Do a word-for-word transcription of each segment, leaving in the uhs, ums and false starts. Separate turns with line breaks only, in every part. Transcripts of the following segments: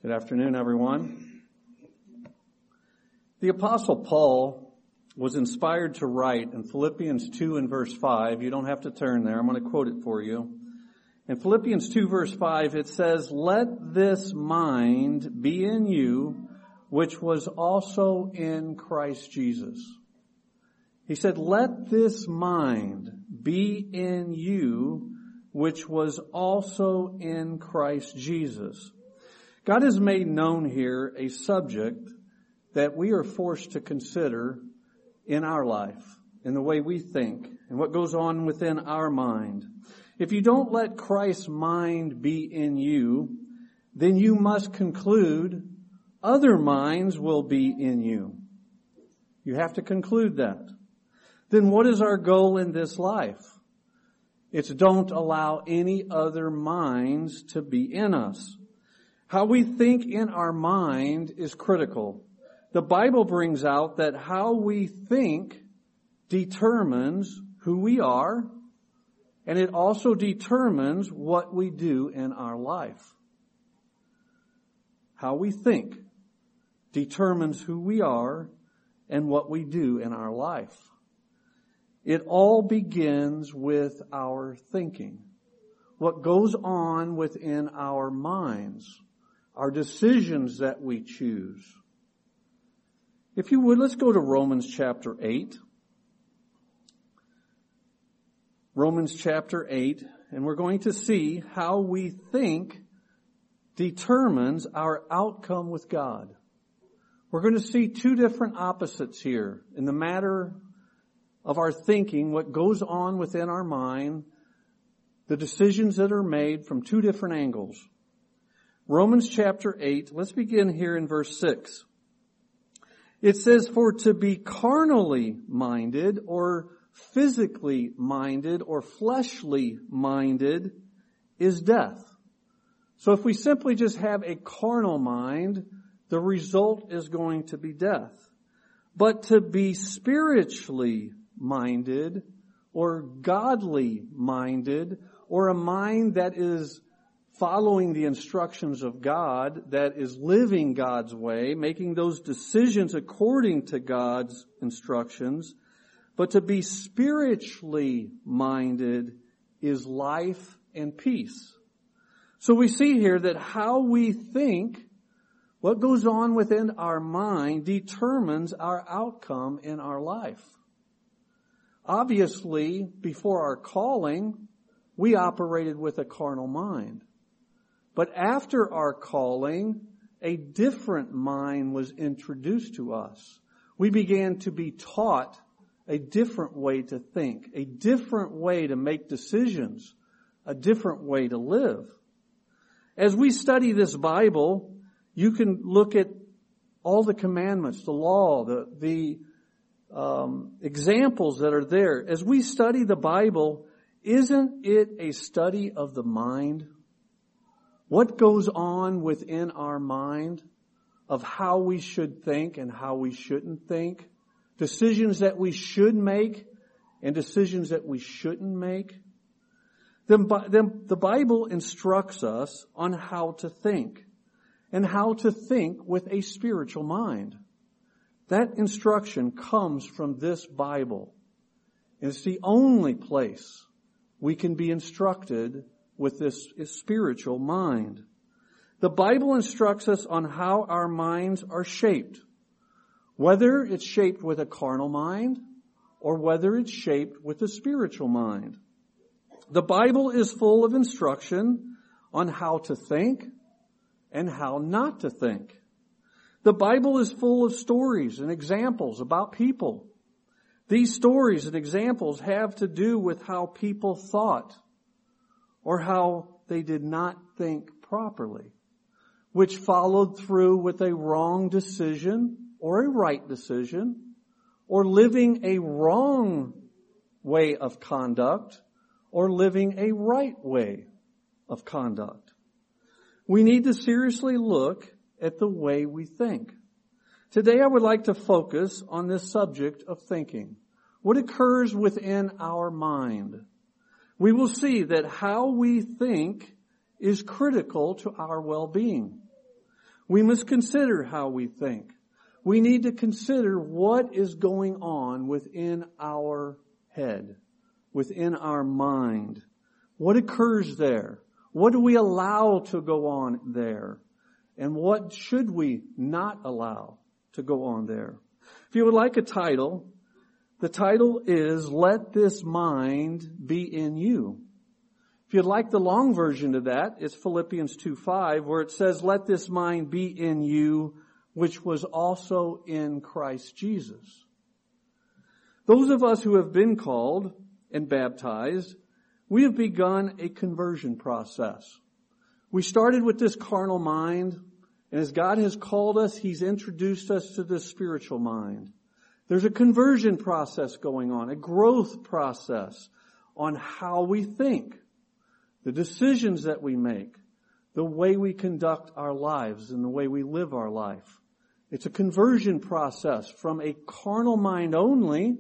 Good afternoon, everyone. The Apostle Paul was inspired to write in Philippians two and verse five. You don't have to turn there. I'm going to quote it for you. In Philippians two verse five, it says, "Let this mind be in you, which was also in Christ Jesus." He said, "Let this mind be in you, which was also in Christ Jesus." God has made known here a subject that we are forced to consider in our life, in the way we think, and what goes on within our mind. If you don't let Christ's mind be in you, then you must conclude other minds will be in you. You have to conclude that. Then what is our goal in this life? It's don't allow any other minds to be in us. How we think in our mind is critical. The Bible brings out that how we think determines who we are, and it also determines what we do in our life. How we think determines who we are and what we do in our life. It all begins with our thinking. What goes on within our minds. Our decisions that we choose. If you would, let's go to Romans chapter eight. Romans chapter eight, and we're going to see how we think determines our outcome with God. We're going to see two different opposites here in the matter of our thinking, what goes on within our mind, the decisions that are made from two different angles. Romans chapter eight, let's begin here in verse six. It says, "For to be carnally minded or physically minded or fleshly minded is death." So if we simply just have a carnal mind, the result is going to be death. But to be spiritually minded or godly minded or a mind that is following the instructions of God, that is living God's way, making those decisions according to God's instructions. But to be spiritually minded is life and peace. So we see here that how we think, what goes on within our mind, determines our outcome in our life. Obviously, before our calling, we operated with a carnal mind. But after our calling, a different mind was introduced to us. We began to be taught a different way to think, a different way to make decisions, a different way to live. As we study this Bible, you can look at all the commandments, the law, the, the um, examples that are there. As we study the Bible, isn't it a study of the mind? What goes on within our mind of how we should think and how we shouldn't think? Decisions that we should make and decisions that we shouldn't make? Then the Bible instructs us on how to think and how to think with a spiritual mind. That instruction comes from this Bible. And it's the only place we can be instructed with this spiritual mind. The Bible instructs us on how our minds are shaped. Whether it's shaped with a carnal mind or whether it's shaped with a spiritual mind. The Bible is full of instruction on how to think and how not to think. The Bible is full of stories and examples about people. These stories and examples have to do with how people thought or how they did not think properly, which followed through with a wrong decision or a right decision, or living a wrong way of conduct, or living a right way of conduct. We need to seriously look at the way we think. Today I would like to focus on this subject of thinking. What occurs within our mind? We will see that how we think is critical to our well-being. We must consider how we think. We need to consider what is going on within our head, within our mind. What occurs there? What do we allow to go on there? And what should we not allow to go on there? If you would like a title, the title is Let This Mind Be in You. If you'd like the long version of that, it's Philippians two five, where it says, Let this mind be in you, which was also in Christ Jesus. Those of us who have been called and baptized, we have begun a conversion process. We started with this carnal mind, and as God has called us, He's introduced us to this spiritual mind. There's a conversion process going on, a growth process on how we think, the decisions that we make, the way we conduct our lives and the way we live our life. It's a conversion process from a carnal mind only.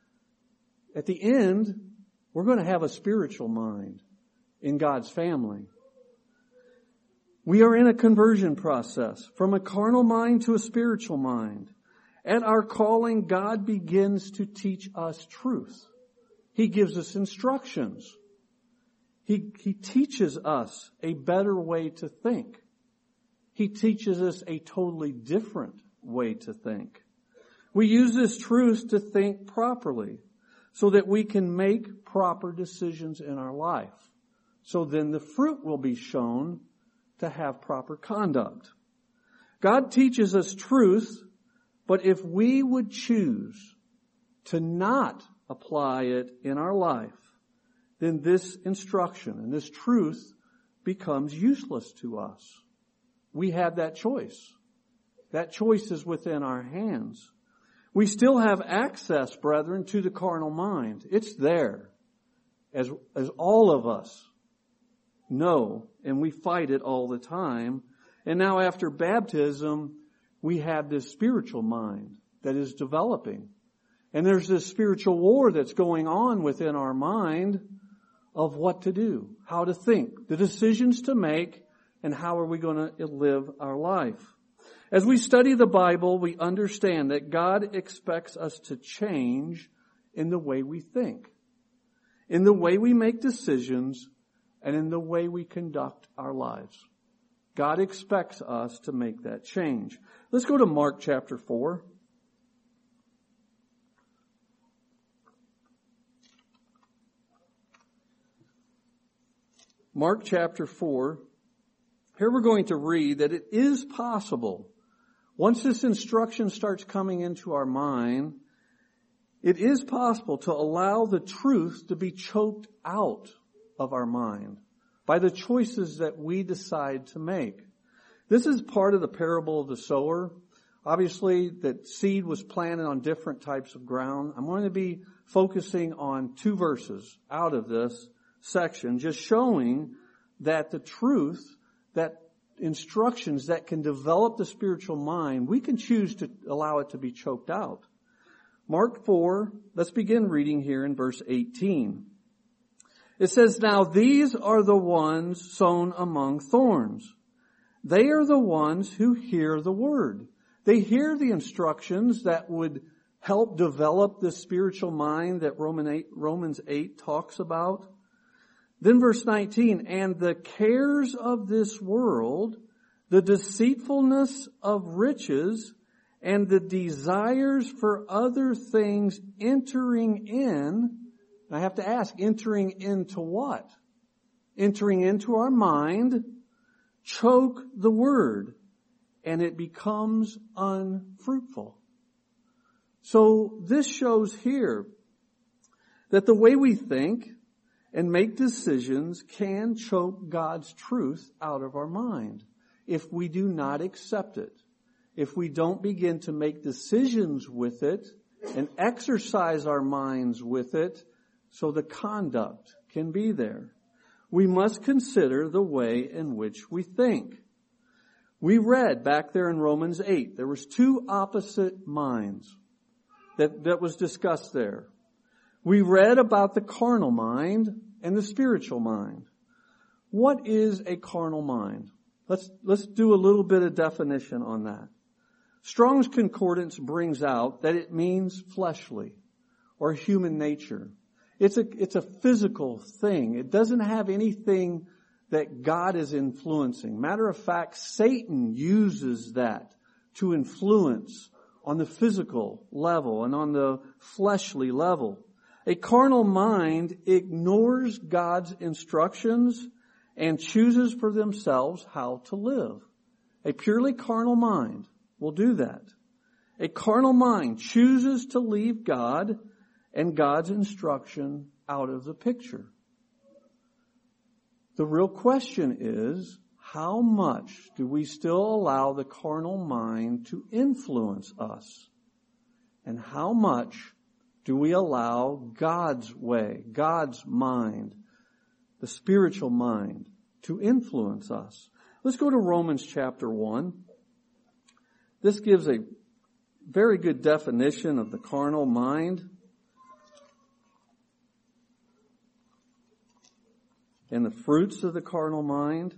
At the end, we're going to have a spiritual mind in God's family. We are in a conversion process from a carnal mind to a spiritual mind. At our calling, God begins to teach us truth. He gives us instructions. He, he teaches us a better way to think. He teaches us a totally different way to think. We use this truth to think properly so that we can make proper decisions in our life. So then the fruit will be shown to have proper conduct. God teaches us truth, but if we would choose to not apply it in our life, then this instruction and this truth becomes useless to us. We have that choice. That choice is within our hands. We still have access, brethren, to the carnal mind. It's there, as, as all of us know, and we fight it all the time. And now after baptism, we have this spiritual mind that is developing. And there's this spiritual war that's going on within our mind of what to do, how to think, the decisions to make, and how are we going to live our life. As we study the Bible, we understand that God expects us to change in the way we think, in the way we make decisions, and in the way we conduct our lives. God expects us to make that change. Let's go to Mark chapter four. Mark chapter four. Here we're going to read that it is possible, once this instruction starts coming into our mind, it is possible to allow the truth to be choked out of our mind by the choices that we decide to make. This is part of the parable of the sower. Obviously, that seed was planted on different types of ground. I'm going to be focusing on two verses out of this section, just showing that the truth, that instructions that can develop the spiritual mind, we can choose to allow it to be choked out. Mark four, let's begin reading here in verse eighteen. It says, Now these are the ones sown among thorns. They are the ones who hear the word. They hear the instructions that would help develop the spiritual mind that Romans eight talks about. Then verse nineteen, And the cares of this world, the deceitfulness of riches, and the desires for other things entering in. I have to ask, entering into what? Entering into our mind, choke the word, and it becomes unfruitful. So this shows here that the way we think and make decisions can choke God's truth out of our mind if we do not accept it. If we don't begin to make decisions with it and exercise our minds with it so the conduct can be there. We must consider the way in which we think. We read back there in Romans eight, there was two opposite minds that, that was discussed there. We read about the carnal mind and the spiritual mind. What is a carnal mind? Let's, let's do a little bit of definition on that. Strong's Concordance brings out that it means fleshly or human nature. It's a, it's a physical thing. It doesn't have anything that God is influencing. Matter of fact, Satan uses that to influence on the physical level and on the fleshly level. A carnal mind ignores God's instructions and chooses for themselves how to live. A purely carnal mind will do that. A carnal mind chooses to leave God and God's instruction out of the picture. The real question is, how much do we still allow the carnal mind to influence us? And how much do we allow God's way, God's mind, the spiritual mind, to influence us? Let's go to Romans chapter one. This gives a very good definition of the carnal mind and the fruits of the carnal mind.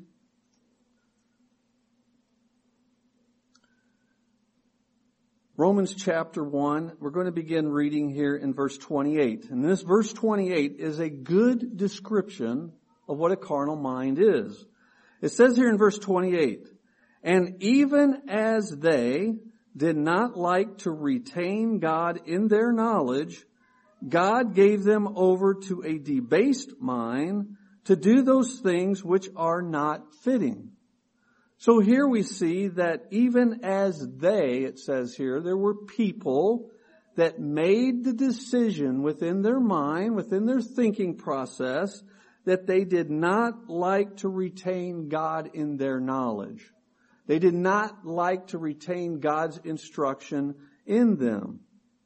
Romans chapter one, we're going to begin reading here in verse twenty-eight. And this verse twenty-eight is a good description of what a carnal mind is. It says here in verse twenty-eight, and even as they did not like to retain God in their knowledge, God gave them over to a debased mind to do those things which are not fitting. So here we see that even as they, it says here, there were people that made the decision within their mind, within their thinking process, that they did not like to retain God in their knowledge. They did not like to retain God's instruction in them.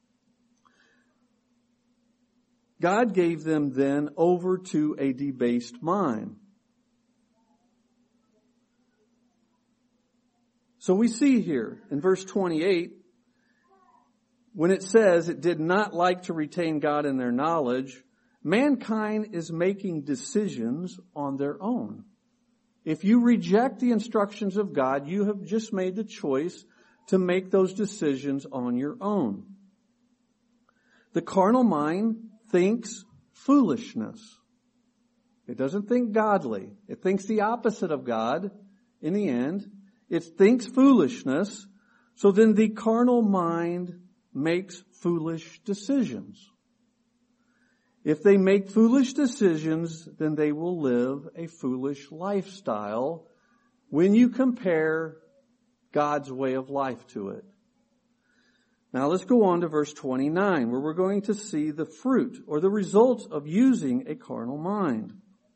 God gave them then over to a debased mind. So we see here in verse twenty-eight, when it says it did not like to retain God in their knowledge, mankind is making decisions on their own. If you reject the instructions of God, you have just made the choice to make those decisions on your own. The carnal mind thinks foolishness. It doesn't think godly. It thinks the opposite of God in the end. It thinks foolishness. So then the carnal mind makes foolish decisions. If they make foolish decisions, then they will live a foolish lifestyle when you compare God's way of life to it. Now let's go on to verse twenty-nine, where we're going to see the fruit or the results of using a carnal mind.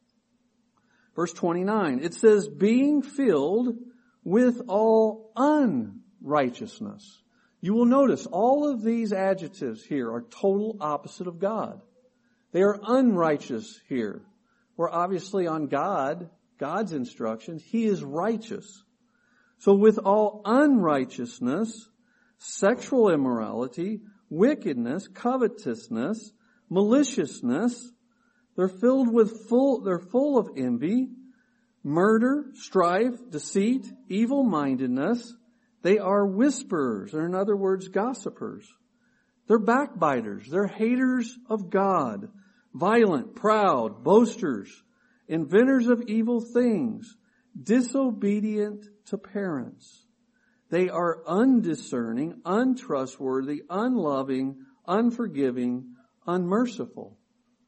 Verse twenty-nine, it says, being filled with all unrighteousness. You will notice all of these adjectives here are total opposite of God. They are unrighteous here. We're obviously on God, God's instructions. He is righteous. So with all unrighteousness, sexual immorality, wickedness, covetousness, maliciousness, they're filled with full, they're full of envy, murder, strife, deceit, evil-mindedness. They are whisperers, or in other words, gossipers. They're backbiters. They're haters of God, violent, proud, boasters, inventors of evil things, disobedient to parents. They are undiscerning, untrustworthy, unloving, unforgiving, unmerciful.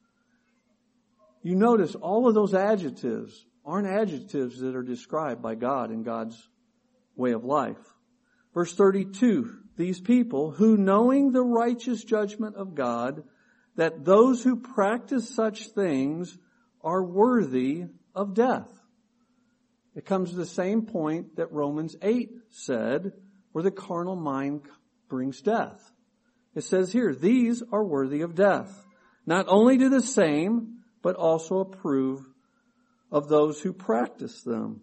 You notice all of those adjectives aren't adjectives that are described by God and God's way of life. Verse thirty-two, these people who, knowing the righteous judgment of God, that those who practice such things are worthy of death. It comes to the same point that Romans eight said, where the carnal mind brings death. It says here, these are worthy of death. Not only do the same, but also approve of those who practice them.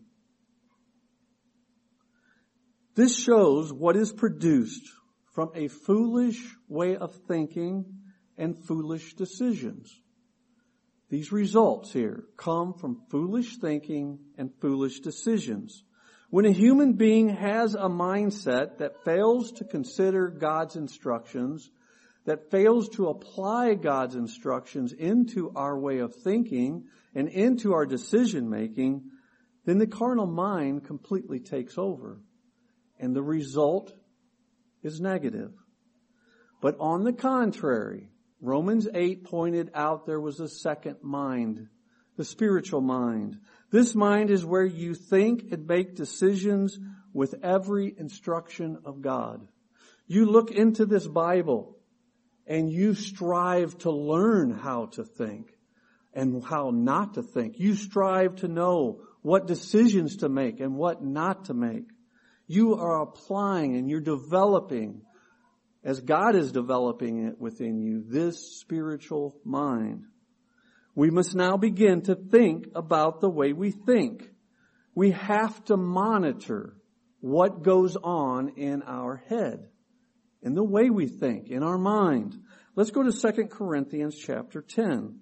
This shows what is produced from a foolish way of thinking and foolish decisions. These results here come from foolish thinking and foolish decisions. When a human being has a mindset that fails to consider God's instructions, that fails to apply God's instructions into our way of thinking and into our decision making, then the carnal mind completely takes over. And the result is negative. But on the contrary, Romans eight pointed out there was a second mind, the spiritual mind. This mind is where you think and make decisions with every instruction of God. You look into this Bible and you strive to learn how to think and how not to think. You strive to know what decisions to make and what not to make. You are applying and you're developing, as God is developing it within you, this spiritual mind. We must now begin to think about the way we think. We have to monitor what goes on in our head, in the way we think, in our mind. Let's go to Second Corinthians chapter ten.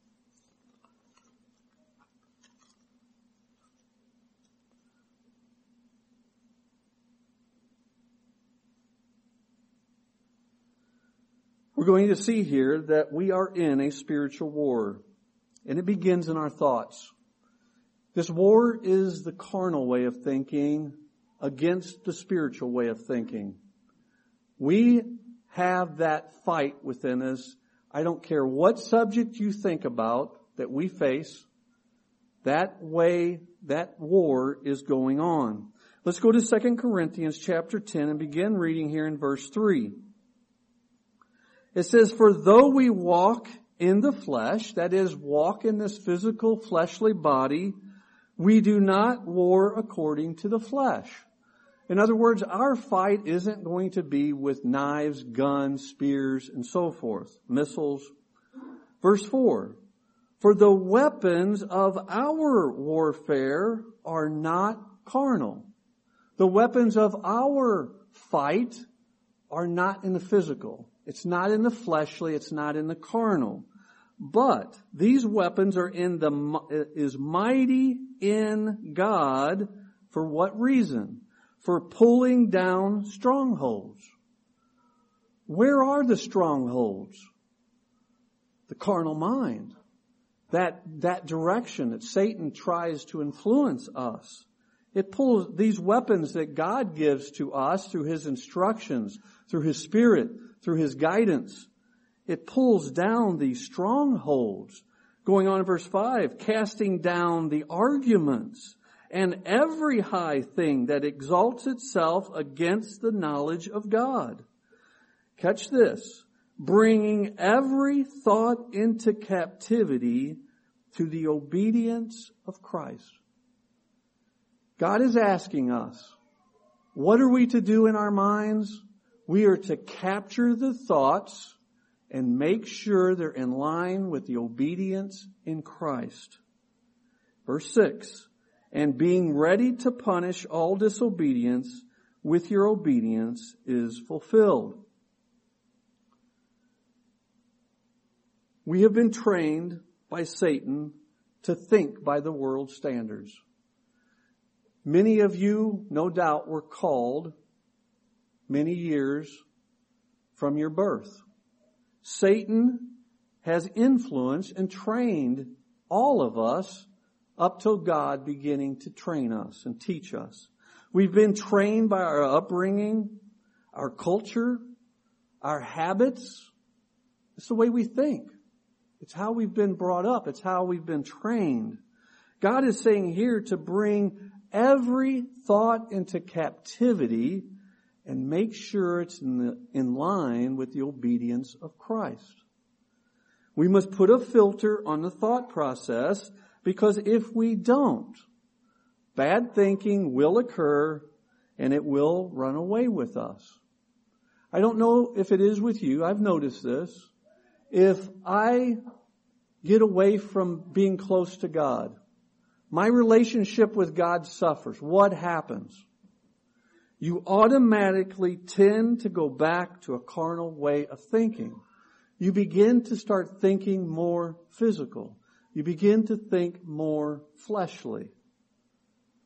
We're going to see here that we are in a spiritual war, and it begins in our thoughts. This war is the carnal way of thinking against the spiritual way of thinking. We have that fight within us. I don't care what subject you think about that we face, that way, that war is going on. Let's go to Second Corinthians chapter ten and begin reading here in verse three. It says, "For though we walk in the flesh," that is, walk in this physical fleshly body, "we do not war according to the flesh." In other words, our fight isn't going to be with knives, guns, spears, and so forth, missiles. Verse four, "For the weapons of our warfare are not carnal." The weapons of our fight are not in the physical. It's not in the fleshly. It's not in the carnal. But these weapons are in the, is mighty in God. For what reason? For pulling down strongholds. Where are the strongholds? The carnal mind. That, that direction that Satan tries to influence us. It pulls these weapons that God gives to us through His instructions, through His Spirit, through His guidance. It pulls down these strongholds. Going on in verse five, "Casting down the arguments and every high thing that exalts itself against the knowledge of God." Catch this. "Bringing every thought into captivity to the obedience of Christ." God is asking us, what are we to do in our minds? We are to capture the thoughts and make sure they're in line with the obedience in Christ. Verse six, "And being ready to punish all disobedience with your obedience is fulfilled." We have been trained by Satan to think by the world's standards. Many of you, no doubt, were called many years from your birth. Satan has influenced and trained all of us up till God beginning to train us and teach us. We've been trained by our upbringing, our culture, our habits. It's the way we think. It's how we've been brought up. It's how we've been trained. God is saying here to bring every thought into captivity and make sure it's in, the, in line with the obedience of Christ. We must put a filter on the thought process, because if we don't, bad thinking will occur and it will run away with us. I don't know if it is with you. I've noticed this. If I get away from being close to God, my relationship with God suffers. What happens? You automatically tend to go back to a carnal way of thinking. You begin to start thinking more physical. You begin to think more fleshly.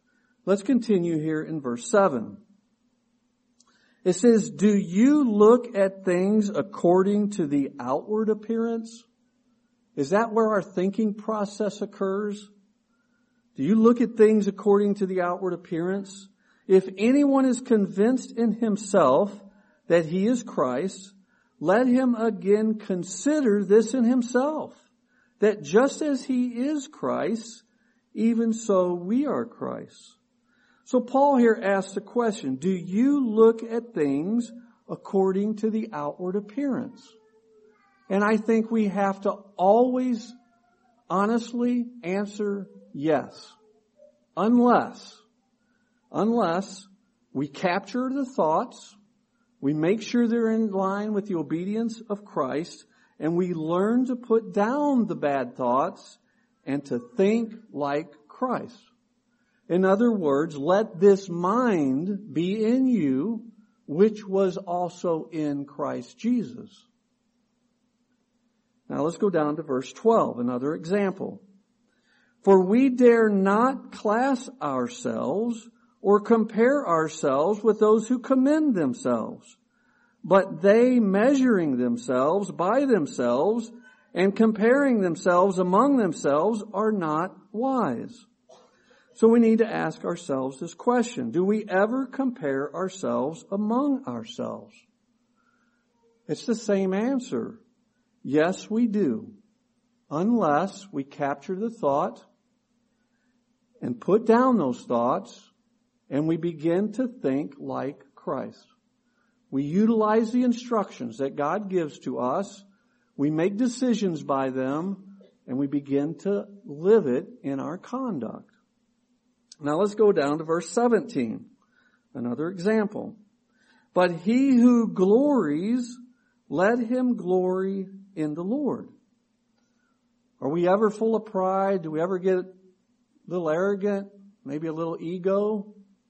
Let's continue here in verse seven. It says, do you look at things according to the outward appearance? Is that where our thinking process occurs? Do you look at things according to the outward appearance? If anyone is convinced in himself that he is Christ, let him again consider this in himself, that just as he is Christ, even so we are Christ. So Paul here asks the question, do you look at things according to the outward appearance? And I think we have to always honestly answer yes. Unless, unless we capture the thoughts, we make sure they're in line with the obedience of Christ, and we learn to put down the bad thoughts and to think like Christ. In other words, let this mind be in you, which was also in Christ Jesus. Now let's go down to verse twelve, another example. For we dare not class ourselves or compare ourselves with those who commend themselves, but they measuring themselves by themselves and comparing themselves among themselves are not wise. So we need to ask ourselves this question. Do we ever compare ourselves among ourselves? It's the same answer. Yes, we do. Unless we capture the thought and put down those thoughts and we begin to think like Christ. We utilize the instructions that God gives to us. We make decisions by them and we begin to live it in our conduct. Now let's go down to verse seventeen. Another example. But he who glories, let him glory in the Lord. Are we ever full of pride? Do we ever get a little arrogant? Maybe a little ego?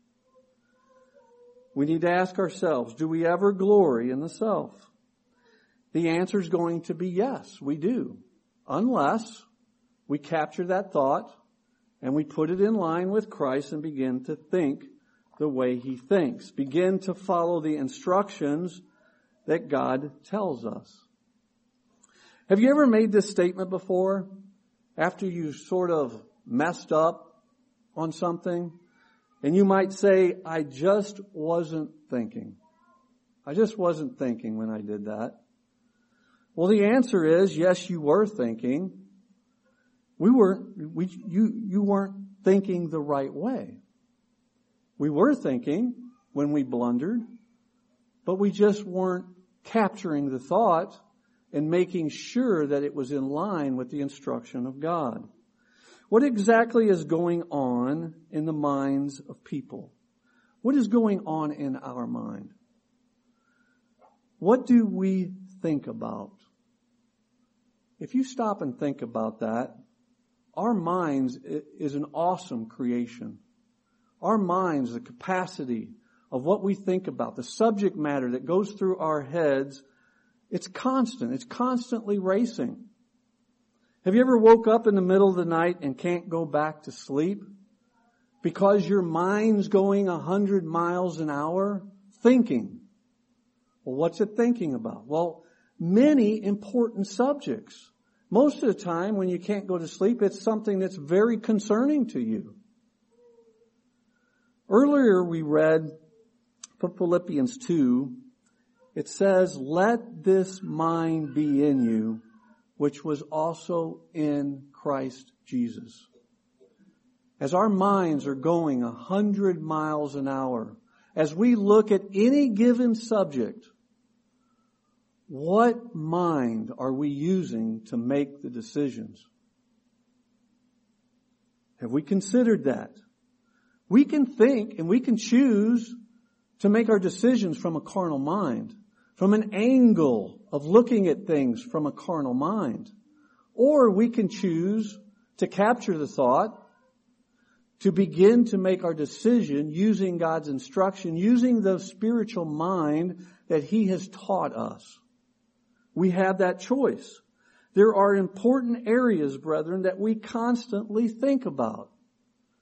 We need to ask ourselves, do we ever glory in the self? The answer is going to be yes, we do. Unless we capture that thought and we put it in line with Christ and begin to think the way He thinks. Begin to follow the instructions that God tells us. Have you ever made this statement before? After you sort of messed up on something? And you might say, I just wasn't thinking. I just wasn't thinking when I did that. Well, the answer is, yes, you were thinking. We weren't, we, you, you weren't thinking the right way. We were thinking when we blundered, but we just weren't capturing the thought and making sure that it was in line with the instruction of God. What exactly is going on in the minds of people? What is going on in our mind? What do we think about? If you stop and think about that, our minds is an awesome creation. Our minds, the capacity of what we think about, the subject matter that goes through our heads, it's constant. It's constantly racing. Have you ever woke up in the middle of the night and can't go back to sleep because your mind's going a hundred miles an hour thinking? Well, what's it thinking about? Well, many important subjects. Most of the time when you can't go to sleep, it's something that's very concerning to you. Earlier we read from Philippians two, it says, let this mind be in you, which was also in Christ Jesus. As our minds are going a hundred miles an hour, as we look at any given subject, what mind are we using to make the decisions? Have we considered that? We can think and we can choose to make our decisions from a carnal mind, from an angle of looking at things from a carnal mind. Or we can choose to capture the thought, to begin to make our decision using God's instruction, using the spiritual mind that He has taught us. We have that choice. There are important areas, brethren, that we constantly think about.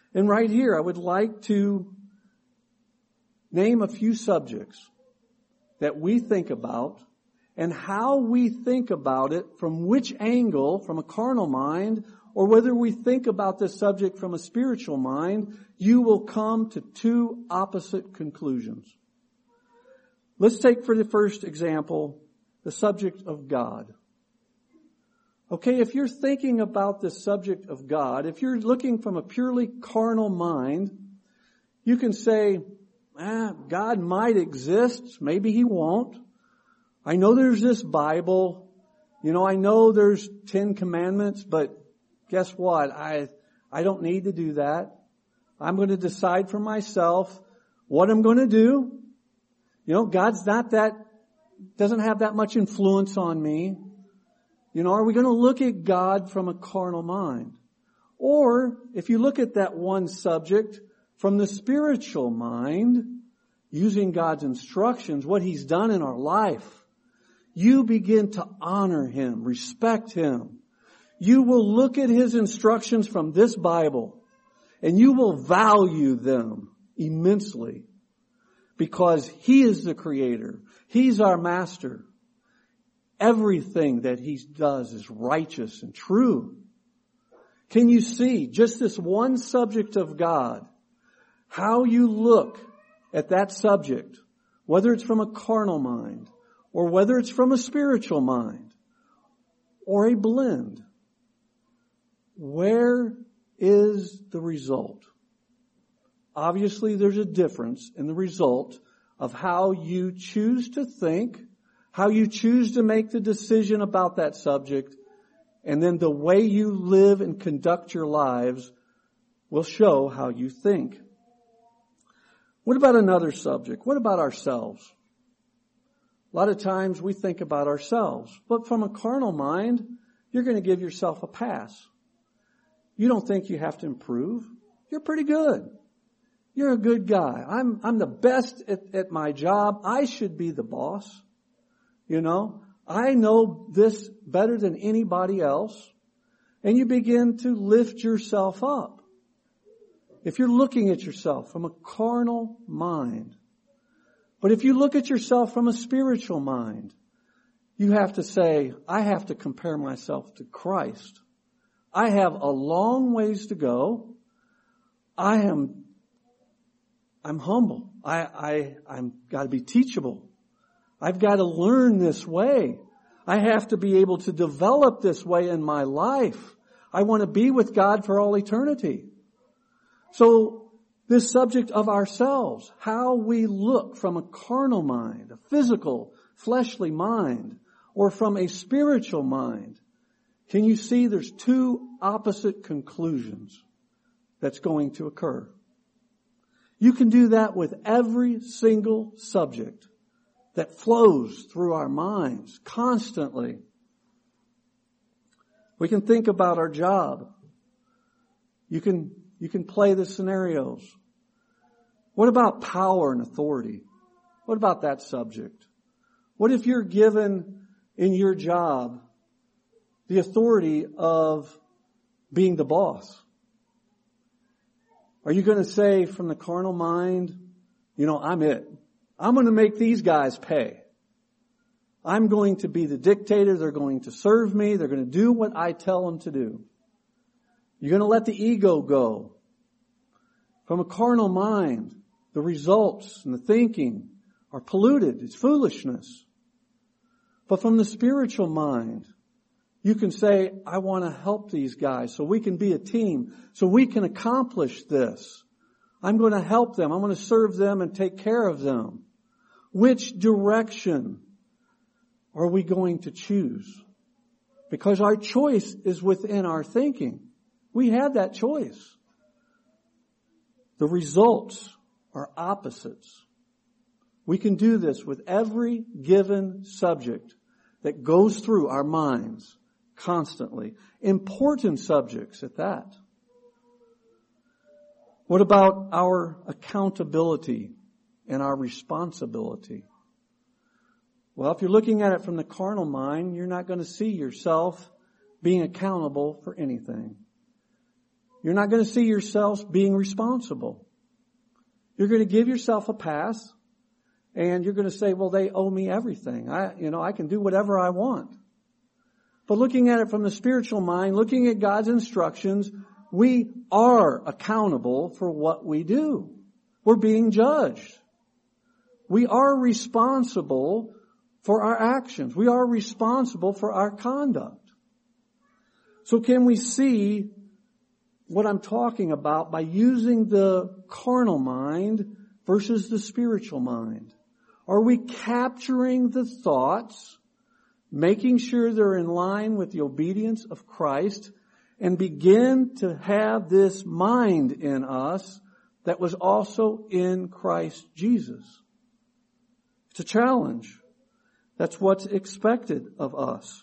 And right here, I would like to name a few subjects that we think about, and how we think about it, from which angle, from a carnal mind, or whether we think about this subject from a spiritual mind, you will come to two opposite conclusions. Let's take for the first example the subject of God. Okay, if you're thinking about the subject of God, if you're looking from a purely carnal mind, you can say, ah, God might exist, maybe He won't. I know there's this Bible, you know, I know there's Ten Commandments, but guess what? I, I don't need to do that. I'm going to decide for myself what I'm going to do. You know, God's not that, doesn't have that much influence on me. You know, are we going to look at God from a carnal mind? Or, if you look at that one subject from the spiritual mind, using God's instructions, what He's done in our life, you begin to honor Him, respect Him. You will look at His instructions from this Bible, and you will value them immensely, because He is the Creator. He's our Master. Everything that He does is righteous and true. Can you see just this one subject of God, how you look at that subject, whether it's from a carnal mind or whether it's from a spiritual mind or a blend? Where is the result? Obviously, there's a difference in the result of how you choose to think, how you choose to make the decision about that subject, and then the way you live and conduct your lives will show how you think. What about another subject? What about ourselves? A lot of times we think about ourselves, but from a carnal mind, you're going to give yourself a pass. You don't think you have to improve. You're pretty good. You're a good guy. I'm, I'm the best at, at my job. I should be the boss. You know, I know this better than anybody else. And you begin to lift yourself up. If you're looking at yourself from a carnal mind. But if you look at yourself from a spiritual mind, you have to say, I have to compare myself to Christ. I have a long ways to go. I am, I'm humble. I, I, I'm got to be teachable. I've got to learn this way. I have to be able to develop this way in my life. I want to be with God for all eternity. So this subject of ourselves, how we look from a carnal mind, a physical, fleshly mind, or from a spiritual mind, can you see there's two opposite conclusions that's going to occur? You can do that with every single subject that flows through our minds constantly. We can think about our job. You can, you can play the scenarios. What about power and authority? What about that subject? What if you're given in your job the authority of being the boss? Are you going to say from the carnal mind, you know, I'm it. I'm going to make these guys pay. I'm going to be the dictator. They're going to serve me. They're going to do what I tell them to do. You're going to let the ego go. From a carnal mind, the results and the thinking are polluted. It's foolishness. But from the spiritual mind, you can say, I want to help these guys so we can be a team, so we can accomplish this. I'm going to help them. I'm going to serve them and take care of them. Which direction are we going to choose? Because our choice is within our thinking. We have that choice. The results are opposites. We can do this with every given subject that goes through our minds constantly. Important subjects at that. What about our accountability and our responsibility? Well, if you're looking at it from the carnal mind, you're not going to see yourself being accountable for anything. You're not going to see yourselves being responsible. You're going to give yourself a pass, and you're going to say, well, they owe me everything. I, you know, I can do whatever I want. But looking at it from the spiritual mind, looking at God's instructions, we are accountable for what we do. We're being judged. We are responsible for our actions. We are responsible for our conduct. So can we see what I'm talking about by using the carnal mind versus the spiritual mind? Are we capturing the thoughts, making sure they're in line with the obedience of Christ, and begin to have this mind in us that was also in Christ Jesus? It's a challenge. That's what's expected of us.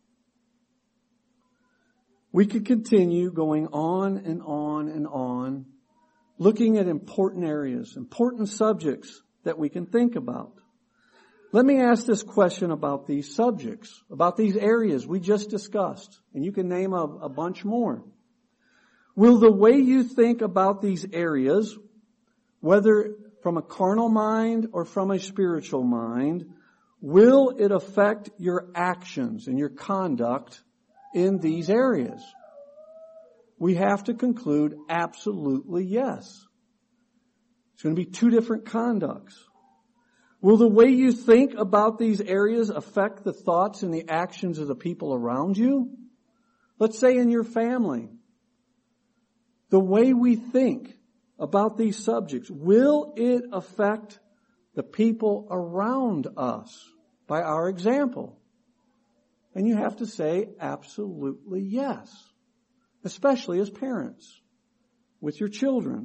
We could continue going on and on and on, looking at important areas, important subjects that we can think about. Let me ask this question about these subjects, about these areas we just discussed, and you can name a, a bunch more. Will the way you think about these areas, whether from a carnal mind or from a spiritual mind, will it affect your actions and your conduct in these areas? We have to conclude absolutely yes. It's going to be two different conducts. Will the way you think about these areas affect the thoughts and the actions of the people around you? Let's say in your family. The way we think about these subjects, will it affect the people around us by our example? And you have to say absolutely yes, especially as parents with your children.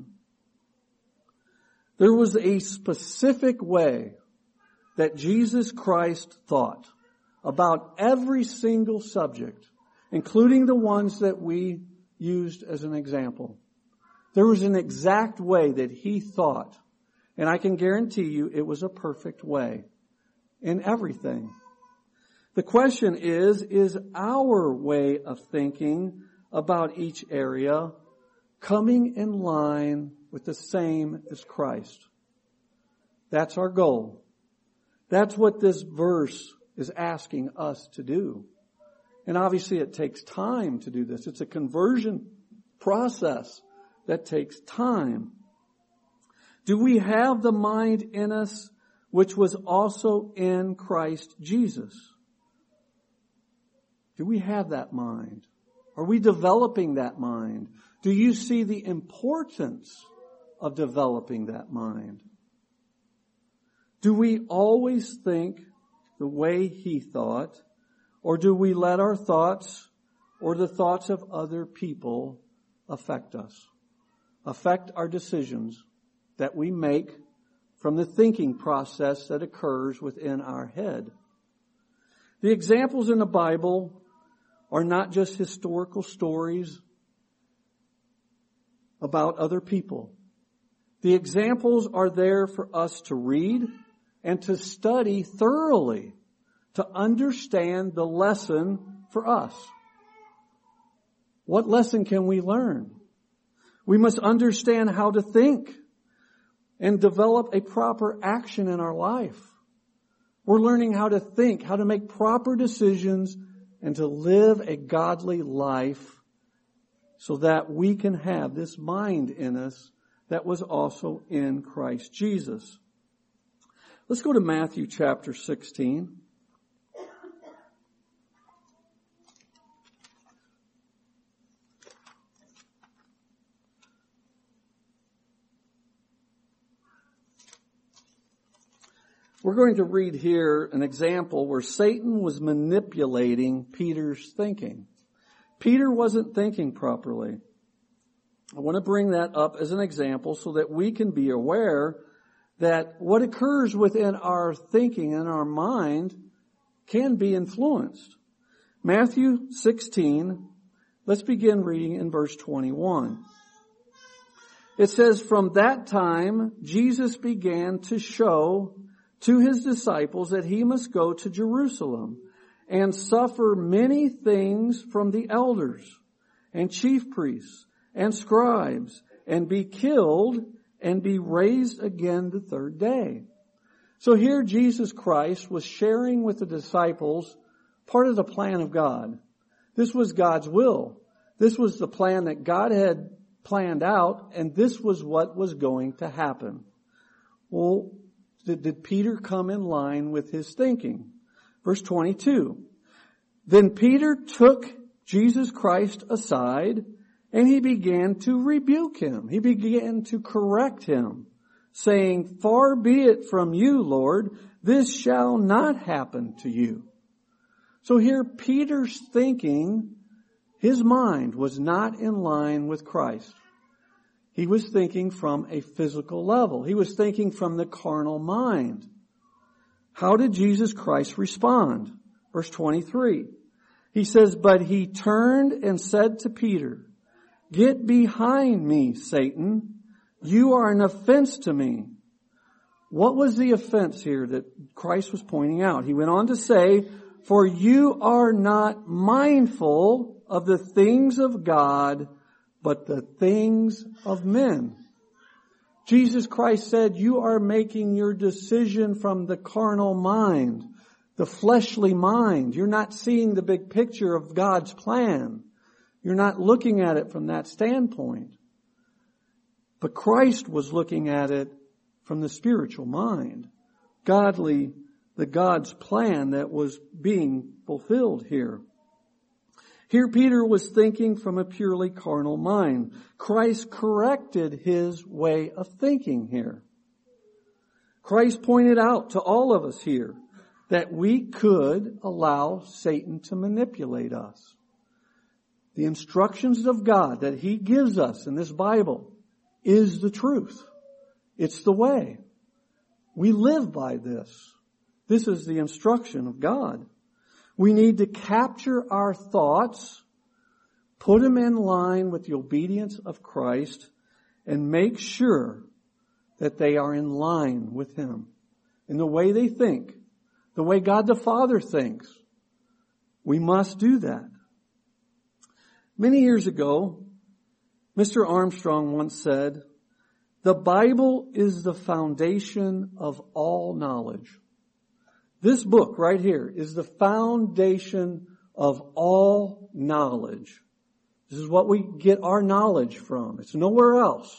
There was a specific way that Jesus Christ thought about every single subject, including the ones that we used as an example. There was an exact way that he thought, and I can guarantee you it was a perfect way in everything. The question is, is our way of thinking about each area coming in line with the same as Christ? That's our goal. That's what this verse is asking us to do. And obviously it takes time to do this. It's a conversion process that takes time. Do we have the mind in us which was also in Christ Jesus? Do we have that mind? Are we developing that mind? Do you see the importance of developing that mind? Do we always think the way he thought, or do we let our thoughts or the thoughts of other people affect us, affect our decisions that we make from the thinking process that occurs within our head? The examples in the Bible are not just historical stories about other people. The examples are there for us to read and to study thoroughly to understand the lesson for us. What lesson can we learn? We must understand how to think and develop a proper action in our life. We're learning how to think, how to make proper decisions, and to live a godly life so that we can have this mind in us that was also in Christ Jesus. Let's go to Matthew chapter sixteen. We're going to read here an example where Satan was manipulating Peter's thinking. Peter wasn't thinking properly. I want to bring that up as an example so that we can be aware that what occurs within our thinking and our mind can be influenced. Matthew sixteen, let's begin reading in verse twenty-one. It says, "From that time Jesus began to show to his disciples that he must go to Jerusalem and suffer many things from the elders and chief priests and scribes, and be killed, and be raised again the third day. So here Jesus Christ was sharing with the disciples part of the plan of God. This was God's will. This was the plan that God had planned out, and this was what was going to happen. Well, did, did Peter come in line with his thinking? Verse twenty-two. Then Peter took Jesus Christ aside, and he began to rebuke him. He began to correct him, saying, "Far be it from you, Lord, this shall not happen to you." So here Peter's thinking, his mind was not in line with Christ. He was thinking from a physical level. He was thinking from the carnal mind. How did Jesus Christ respond? Verse twenty-three. He says, "But he turned and said to Peter, 'Get behind me, Satan. You are an offense to me.'" What was the offense here that Christ was pointing out? He went on to say, "For you are not mindful of the things of God, but the things of men." Jesus Christ said, you are making your decision from the carnal mind, the fleshly mind. You're not seeing the big picture of God's plan. You're not looking at it from that standpoint. But Christ was looking at it from the spiritual mind. Godly, the God's plan that was being fulfilled here. Here Peter was thinking from a purely carnal mind. Christ corrected his way of thinking here. Christ pointed out to all of us here that we could allow Satan to manipulate us. The instructions of God that he gives us in this Bible is the truth. It's the way. We live by this. This is the instruction of God. We need to capture our thoughts, put them in line with the obedience of Christ, and make sure that they are in line with Him. In the way they think, the way God the Father thinks. We must do that. Many years ago, Mister Armstrong once said, "The Bible is the foundation of all knowledge." This book right here is the foundation of all knowledge. This is what we get our knowledge from. It's nowhere else.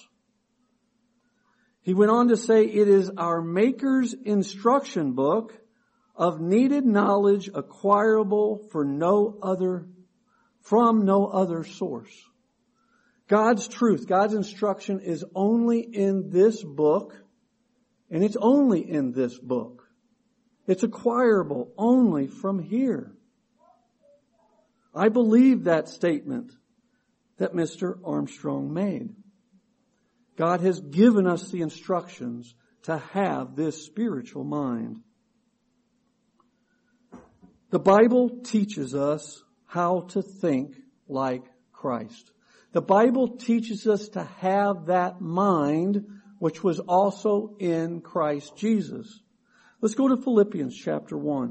He went on to say it is our Maker's instruction book of needed knowledge acquirable for no other, from no other source. God's truth, God's instruction is only in this book, and it's only in this book. It's acquirable only from here. I believe that statement that Mister Armstrong made. God has given us the instructions to have this spiritual mind. The Bible teaches us how to think like Christ. The Bible teaches us to have that mind which was also in Christ Jesus. Let's go to Philippians chapter one.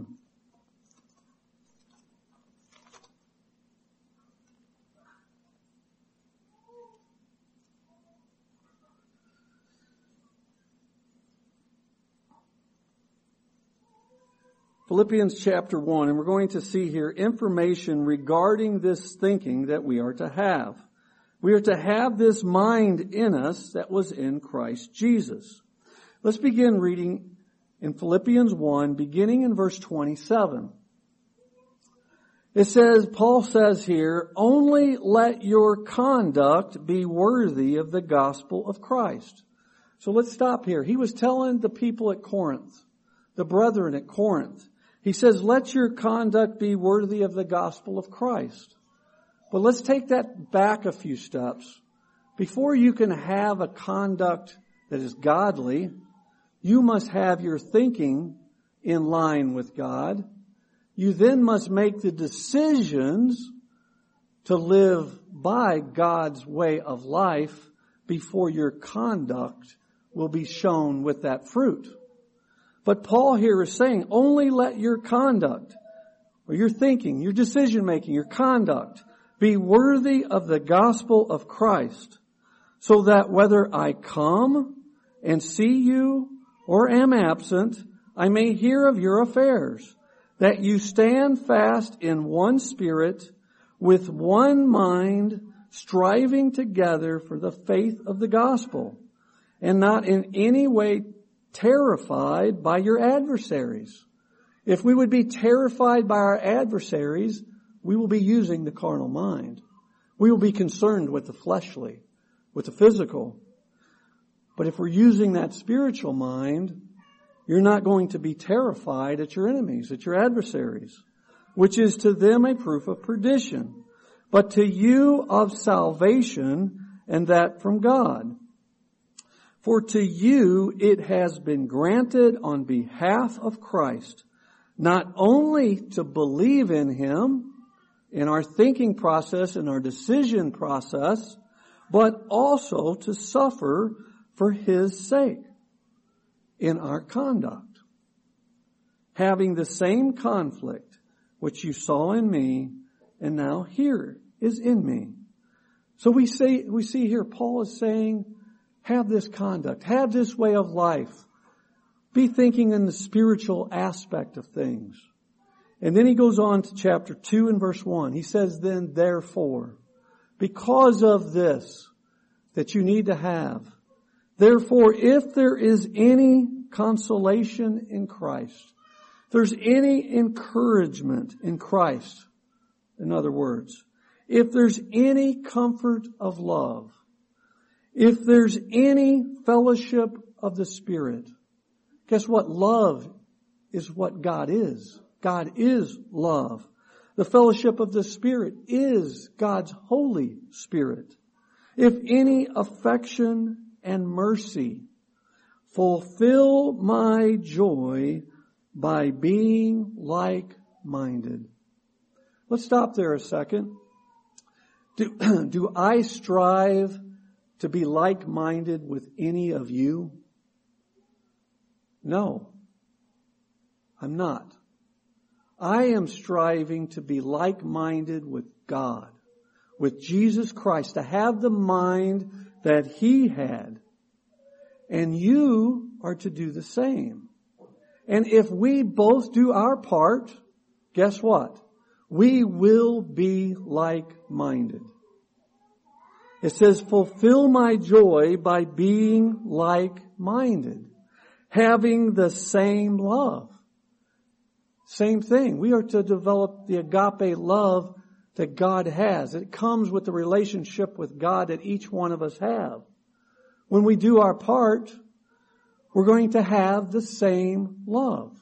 Philippians chapter one, and we're going to see here information regarding this thinking that we are to have. We are to have this mind in us that was in Christ Jesus. Let's begin reading in Philippians one, beginning in verse twenty-seven. It says, Paul says here, "Only let your conduct be worthy of the gospel of Christ." So let's stop here. He was telling the people at Corinth, the brethren at Corinth, he says, let your conduct be worthy of the gospel of Christ. But let's take that back a few steps. Before you can have a conduct that is godly, you must have your thinking in line with God. You then must make the decisions to live by God's way of life before your conduct will be shown with that fruit. But Paul here is saying, only let your conduct, or your thinking, your decision making, your conduct, be worthy of the gospel of Christ, so that whether I come and see you or am absent, I may hear of your affairs, that you stand fast in one spirit, with one mind, striving together for the faith of the gospel, and not in any way terrified by your adversaries. If we would be terrified by our adversaries, we will be using the carnal mind. We will be concerned with the fleshly, with the physical. But if we're using that spiritual mind, you're not going to be terrified at your enemies, at your adversaries, which is to them a proof of perdition, but to you of salvation, and that from God. For to you it has been granted on behalf of Christ, not only to believe in Him, in our thinking process, in our decision process, but also to suffer for His sake in our conduct, having the same conflict which you saw in me and now here is in me. So we say, we see here Paul is saying, have this conduct, have this way of life. Be thinking in the spiritual aspect of things. And then he goes on to chapter two and verse one. He says, then therefore, because of this that you need to have, therefore, if there is any consolation in Christ, if there's any encouragement in Christ, in other words, if there's any comfort of love, if there's any fellowship of the Spirit, guess what? Love is what God is. God is love. The fellowship of the Spirit is God's Holy Spirit. If any affection and mercy, fulfill my joy by being like-minded. Let's stop there a second. Do, do I strive to be like-minded with any of you? No, I'm not. I am striving to be like-minded with God, with Jesus Christ, to have the mind that He had. And you are to do the same. And if we both do our part, guess what? We will be like-minded. It says, fulfill my joy by being like-minded, having the same love. Same thing. We are to develop the agape love that God has. It comes with the relationship with God that each one of us have. When we do our part, we're going to have the same love.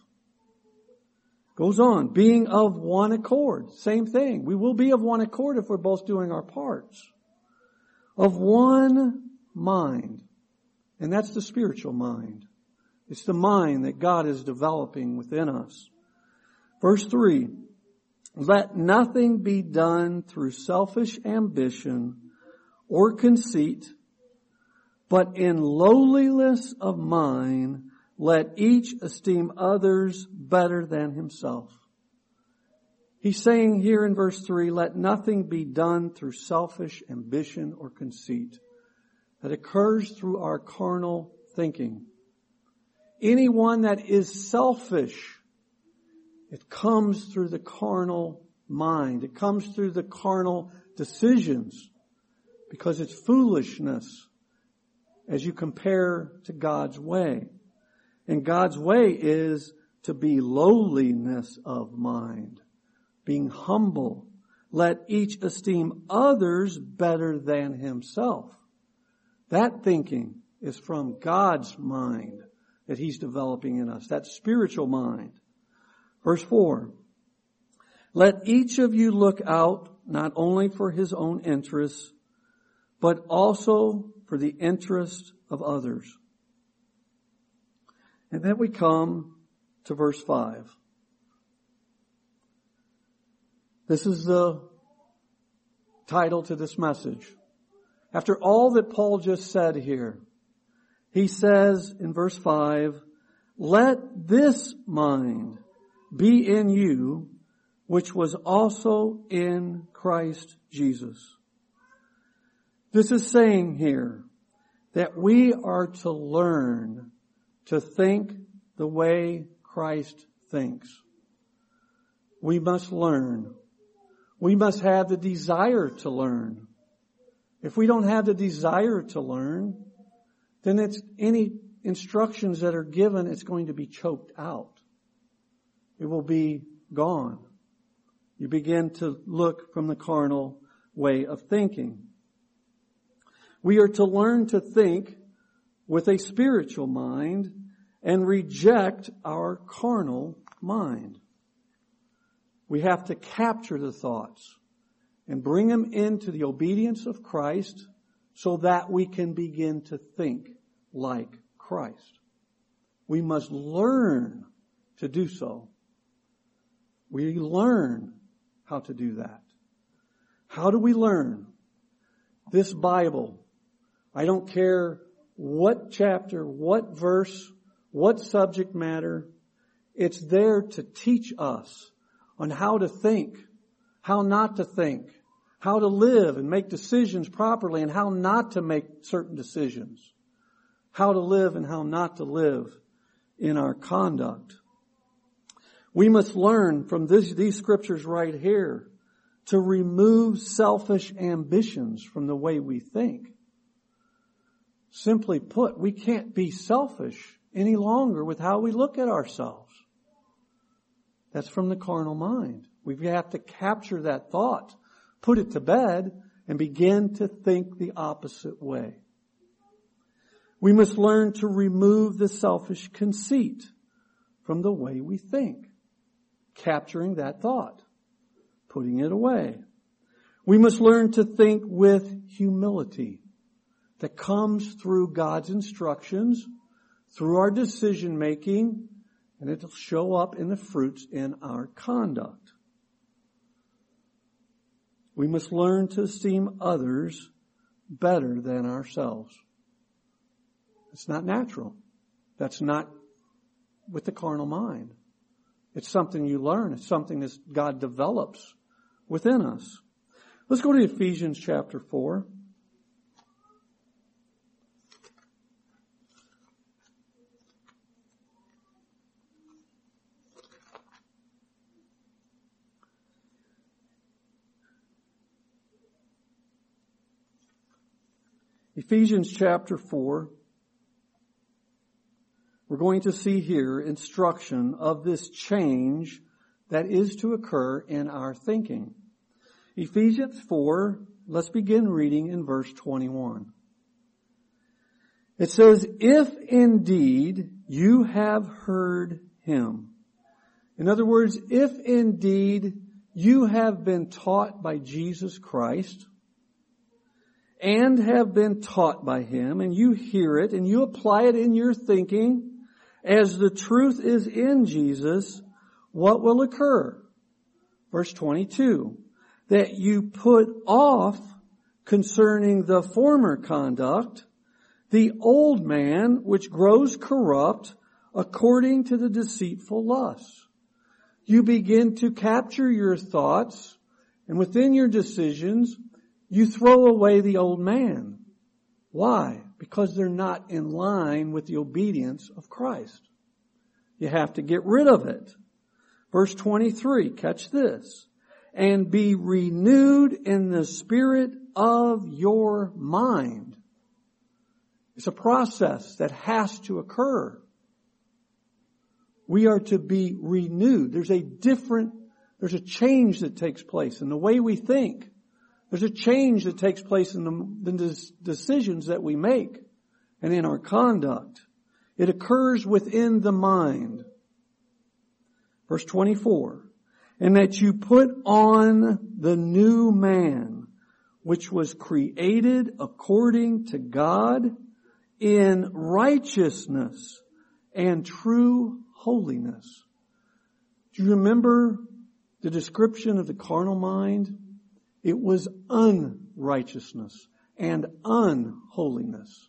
Goes on, being of one accord. Same thing. We will be of one accord if we're both doing our parts. Of one mind. And that's the spiritual mind. It's the mind that God is developing within us. Verse three, let nothing be done through selfish ambition or conceit, but in lowliness of mind, let each esteem others better than himself. He's saying here in verse three, let nothing be done through selfish ambition or conceit that occurs through our carnal thinking. Anyone that is selfish, it comes through the carnal mind. It comes through the carnal decisions because it's foolishness as you compare to God's way. And God's way is to be lowliness of mind, being humble. Let each esteem others better than himself. That thinking is from God's mind that He's developing in us, that spiritual mind. Verse four, let each of you look out not only for his own interests, but also for the interest of others. And then we come to verse five. This is the title to this message. After all that Paul just said here, he says in verse five, let this mind be in you, which was also in Christ Jesus. This is saying here that we are to learn to think the way Christ thinks. We must learn. We must have the desire to learn. If we don't have the desire to learn, then it's any instructions that are given, it's going to be choked out. It will be gone. You begin to look from the carnal way of thinking. We are to learn to think with a spiritual mind and reject our carnal mind. We have to capture the thoughts and bring them into the obedience of Christ so that we can begin to think like Christ. We must learn to do so. We learn how to do that. How do we learn? This Bible, I don't care what chapter, what verse, what subject matter, it's there to teach us on how to think, how not to think, how to live and make decisions properly, and how not to make certain decisions, how to live and how not to live in our conduct. We must learn from this, these scriptures right here to remove selfish ambitions from the way we think. Simply put, we can't be selfish any longer with how we look at ourselves. That's from the carnal mind. We have to capture that thought, put it to bed, and begin to think the opposite way. We must learn to remove the selfish conceit from the way we think, capturing that thought, putting it away. We must learn to think with humility that comes through God's instructions, through our decision making, and it'll show up in the fruits in our conduct. We must learn to esteem others better than ourselves. It's not natural. That's not with the carnal mind. It's something you learn. It's something that God develops within us. Let's go to Ephesians chapter four. Ephesians chapter four. We're going to see here instruction of this change that is to occur in our thinking. Ephesians four, let's begin reading in verse twenty-one. It says, if indeed you have heard him. In other words, if indeed you have been taught by Jesus Christ and have been taught by him, and you hear it and you apply it in your thinking as the truth is in Jesus, what will occur? Verse twenty-two, that you put off concerning the former conduct, the old man which grows corrupt according to the deceitful lusts. You begin to capture your thoughts, and within your decisions, you throw away the old man. Why? Because they're not in line with the obedience of Christ. You have to get rid of it. Verse twenty-three, catch this. And be renewed in the spirit of your mind. It's a process that has to occur. We are to be renewed. There's a different, there's a change that takes place in the way we think. There's a change that takes place in the, in the decisions that we make and in our conduct. It occurs within the mind. Verse twenty-four. And that you put on the new man, which was created according to God in righteousness and true holiness. Do you remember the description of the carnal mind? It was unrighteousness and unholiness.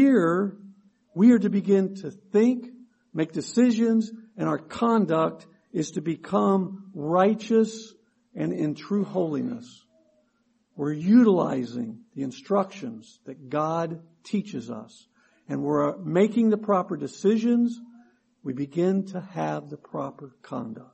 Here, we are to begin to think, make decisions, and our conduct is to become righteous and in true holiness. We're utilizing the instructions that God teaches us, and we're making the proper decisions. We begin to have the proper conduct.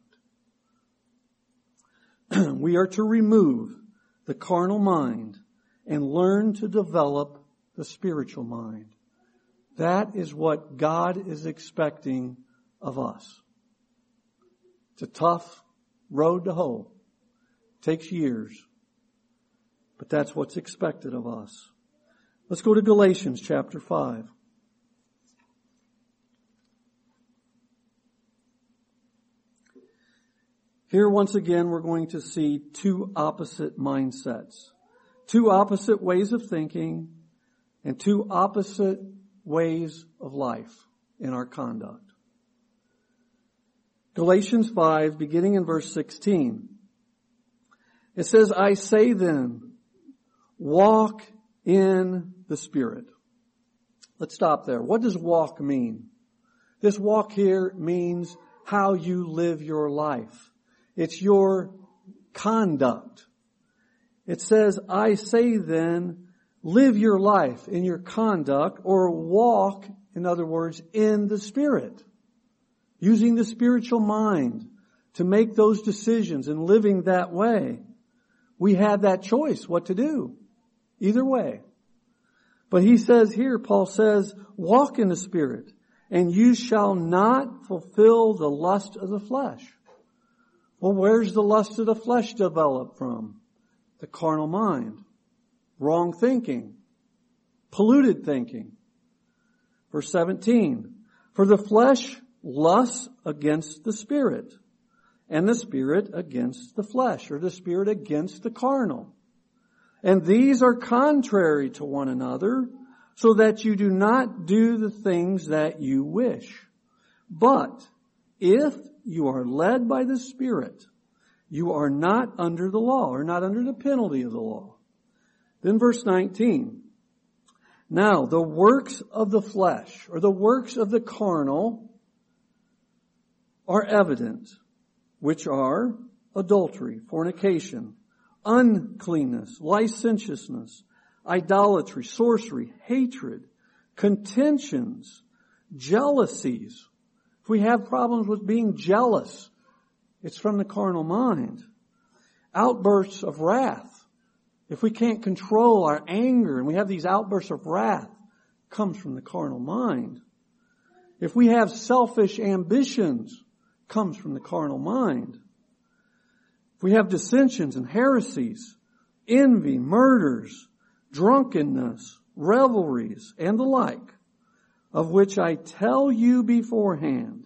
We are to remove the carnal mind and learn to develop the spiritual mind. That is what God is expecting of us. It's a tough road to hoe. It takes years. But that's what's expected of us. Let's go to Galatians chapter five. Here once again we're going to see two opposite mindsets. Two opposite ways of thinking and two opposite ways of life in our conduct. Galatians five, beginning in verse sixteen. It says, I say then, walk in the Spirit. Let's stop there. What does walk mean? This walk here means how you live your life. It's your conduct. It says, I say then, live your life in your conduct, or walk, in other words, in the Spirit. Using the spiritual mind to make those decisions and living that way. We have that choice what to do. Either way. But he says here, Paul says, walk in the Spirit, and you shall not fulfill the lust of the flesh. Well, where's the lust of the flesh develop from? The carnal mind. Wrong thinking. Polluted thinking. Verse seventeen. For the flesh lusts against the Spirit, and the Spirit against the flesh, or the Spirit against the carnal. And these are contrary to one another, so that you do not do the things that you wish. But if you are led by the Spirit, you are not under the law, or not under the penalty of the law. Then verse nineteen. Now, the works of the flesh, or the works of the carnal, are evident, which are adultery, fornication, uncleanness, licentiousness, idolatry, sorcery, hatred, contentions, jealousies. If we have problems with being jealous, it's from the carnal mind. Outbursts of wrath. If we can't control our anger and we have these outbursts of wrath, it comes from the carnal mind. If we have selfish ambitions, it comes from the carnal mind. If we have dissensions and heresies, envy, murders, drunkenness, revelries, and the like, of which I tell you beforehand.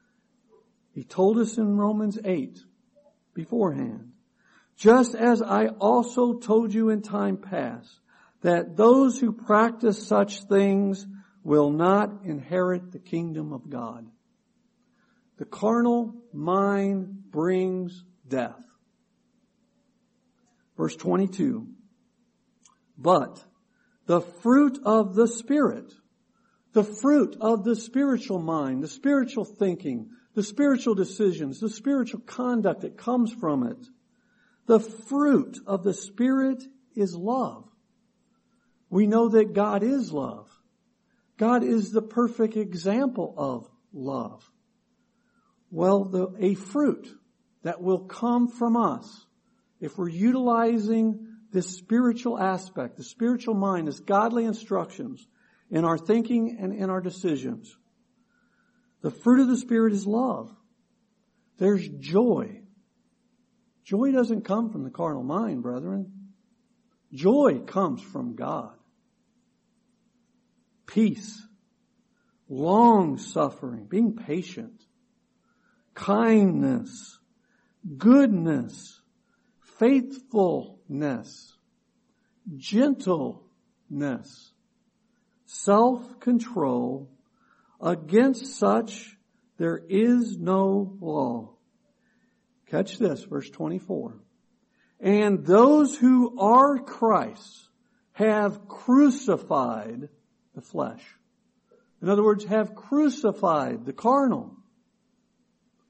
He told us in Romans eight beforehand. Just as I also told you in time past, that those who practice such things will not inherit the kingdom of God. The carnal mind brings death. Verse twenty-two. But the fruit of the Spirit, the fruit of the spiritual mind, the spiritual thinking, the spiritual decisions, the spiritual conduct that comes from it, the fruit of the Spirit is love. We know that God is love. God is the perfect example of love. Well, the, a fruit that will come from us if we're utilizing this spiritual aspect, the spiritual mind, this godly instructions in our thinking and in our decisions. The fruit of the Spirit is love. There's joy. Joy doesn't come from the carnal mind, brethren. Joy comes from God. Peace. Long-suffering. Being patient. Kindness. Goodness. Faithfulness. Gentleness. Self-control. Against such there is no law. Catch this, verse twenty-four. And those who are Christ's have crucified the flesh. In other words, have crucified the carnal.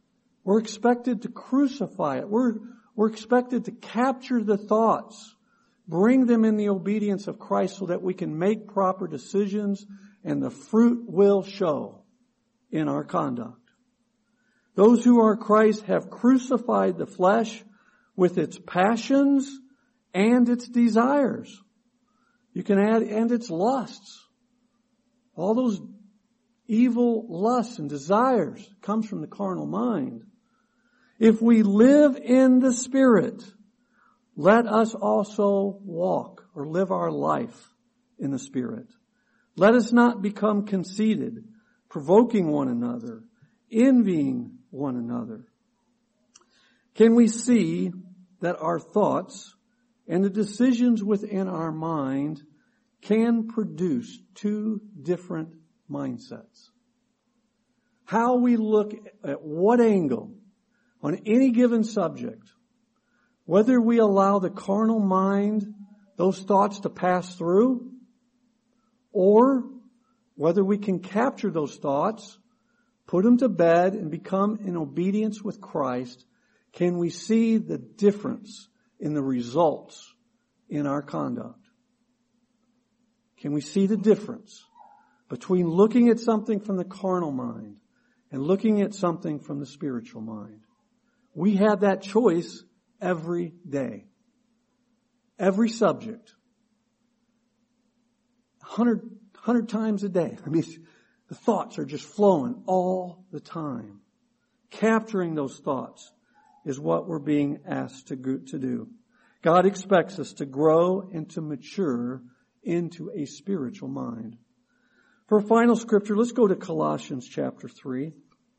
We're expected to crucify it. We're, we're expected to capture the thoughts, bring them in the obedience of Christ so that we can make proper decisions and the fruit will show in our conduct. Those who are Christ have crucified the flesh with its passions and its desires. You can add, and its lusts. All those evil lusts and desires comes from the carnal mind. If we live in the Spirit, let us also walk or live our life in the Spirit. Let us not become conceited, provoking one another, envying one another. Can we see that our thoughts and the decisions within our mind can produce two different mindsets? How we look at what angle on any given subject, whether we allow the carnal mind those thoughts to pass through, or whether we can capture those thoughts, put them to bed, and become in obedience with Christ, can we see the difference in the results in our conduct? Can we see the difference between looking at something from the carnal mind and looking at something from the spiritual mind? We have that choice every day. Every subject. Hundred, hundred times a day. I mean, the thoughts are just flowing all the time. Capturing those thoughts is what we're being asked to do. God expects us to grow and to mature into a spiritual mind. For a final scripture, let's go to Colossians chapter three.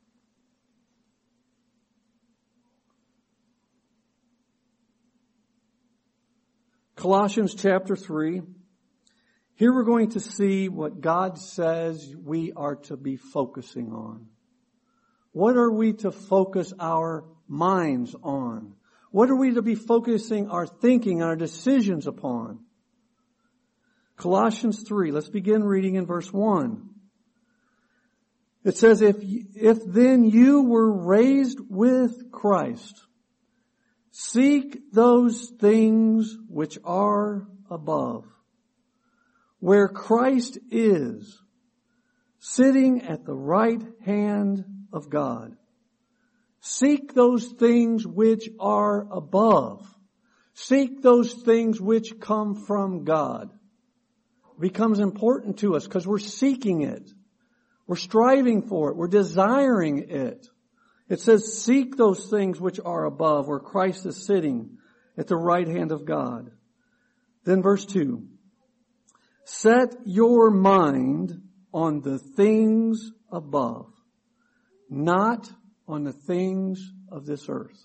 Colossians chapter three. Here we're going to see what God says we are to be focusing on. What are we to focus our minds on? What are we to be focusing our thinking, our decisions upon? Colossians three, let's begin reading in verse one. It says, if, if then you were raised with Christ, seek those things which are above, where Christ is, sitting at the right hand of God. Seek those things which are above. Seek those things which come from God. It becomes important to us because we're seeking it. We're striving for it. We're desiring it. It says, seek those things which are above, where Christ is sitting at the right hand of God. Then verse two. Set your mind on the things above, not on the things of this earth.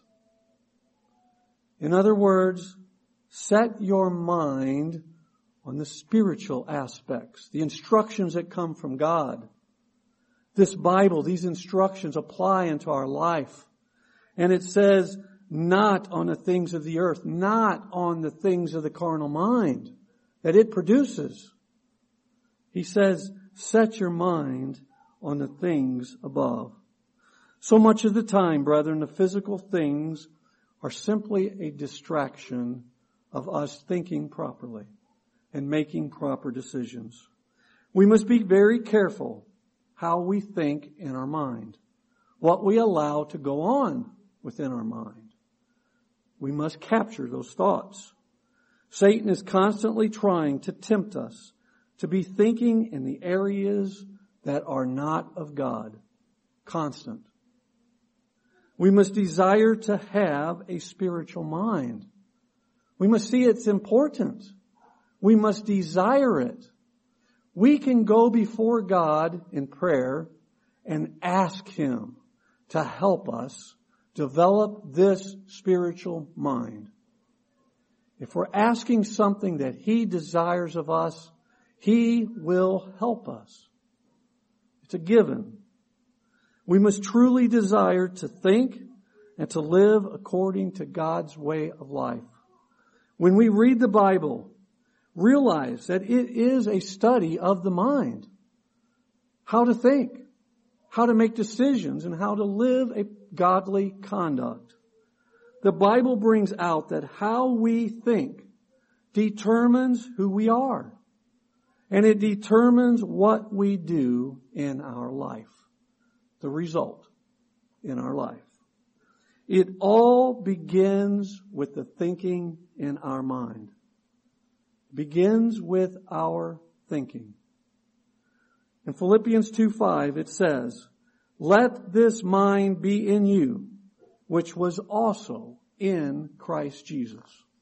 In other words, set your mind on the spiritual aspects, the instructions that come from God. This Bible, these instructions apply into our life. And it says, not on the things of the earth, not on the things of the carnal mind that it produces. He says, set your mind on the things above. So much of the time, brethren, the physical things are simply a distraction of us thinking properly and making proper decisions. We must be very careful how we think in our mind, what we allow to go on within our mind. We must capture those thoughts. Satan is constantly trying to tempt us to be thinking in the areas that are not of God. Constant. We must desire to have a spiritual mind. We must see it's important. We must desire it. We can go before God in prayer and ask Him to help us develop this spiritual mind. If we're asking something that He desires of us, He will help us. It's a given. We must truly desire to think and to live according to God's way of life. When we read the Bible, realize that it is a study of the mind. How to think. how to make decisions, and how to live a godly conduct. The Bible brings out that how we think determines who we are. And it determines what we do in our life. The result in our life. It all begins with the thinking in our mind. It begins with our thinking. In Philippians two five it says, "Let this mind be in you, which was also in Christ Jesus."